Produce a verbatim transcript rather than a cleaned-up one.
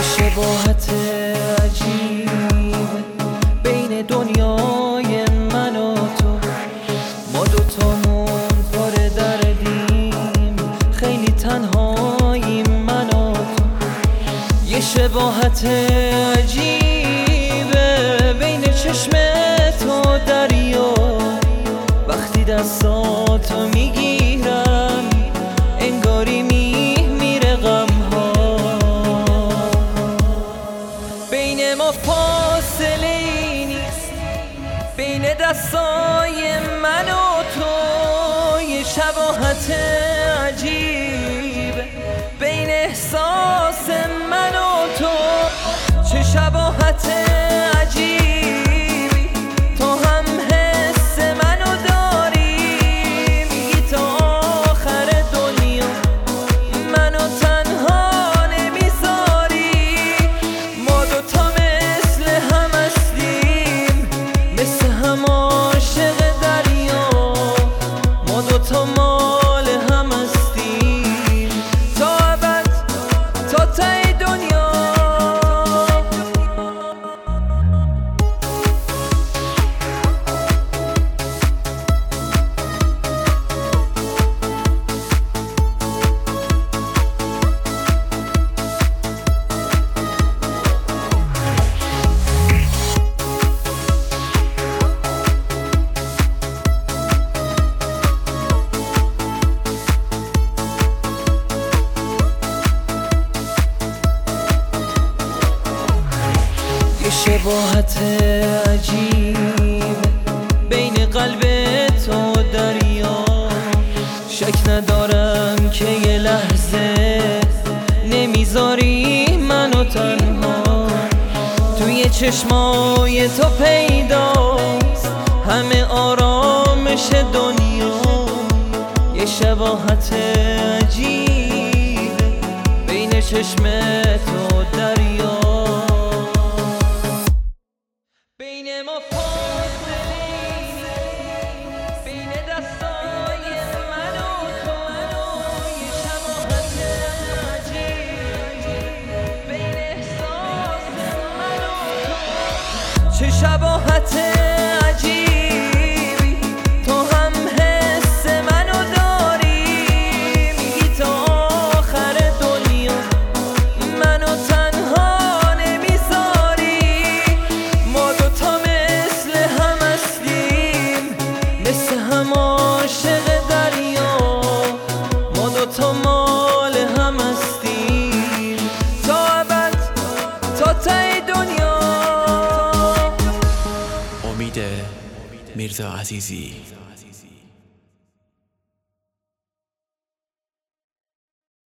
شباهت عجیب بین دنیای من و تو، ما دوتامون پر دردیم، خیلی تنهاییم من و تو. یه شباهت عجیبه بین چشم تو دریا، وقتی دستاتو میگیرم انگاری میمیره غم ها. بین ما فاصله ای نیست، بین دستای من و تو. یه شباهت عجیب بین احساس من و تو. چه شباهت عجیبی تو هم حس منو داری، میگی تا آخر دنیا منو تنها نمیذاری. ما دوتا مثل هم هستیم، مثل هم عاشق دریا. ما دوتا مال هم هستیم تا ابد، تا ته دنیا. شباهت عجیب بین قلب تو دریا، شک ندارم که یه لحظه نمیذاری منو تنها. توی چشمای تو پیداست همه آرامش دنیا. یه شباهت عجیب بین چشم تو دریا. بین ما فاصله بین دستای من و تو. یه شباهت عجیب بین احساس من و تو. چه شباهت عجیبی تو هم حس منو داری، میگی تا آخر دنیا منو تنها نمیذاری. ما دوتا مثل هم هستیم، مثل هم عاشق دریا. ما دوتا مال هم هستیم تا ابد، تا ته دنیا. امید میرزا عزیزی.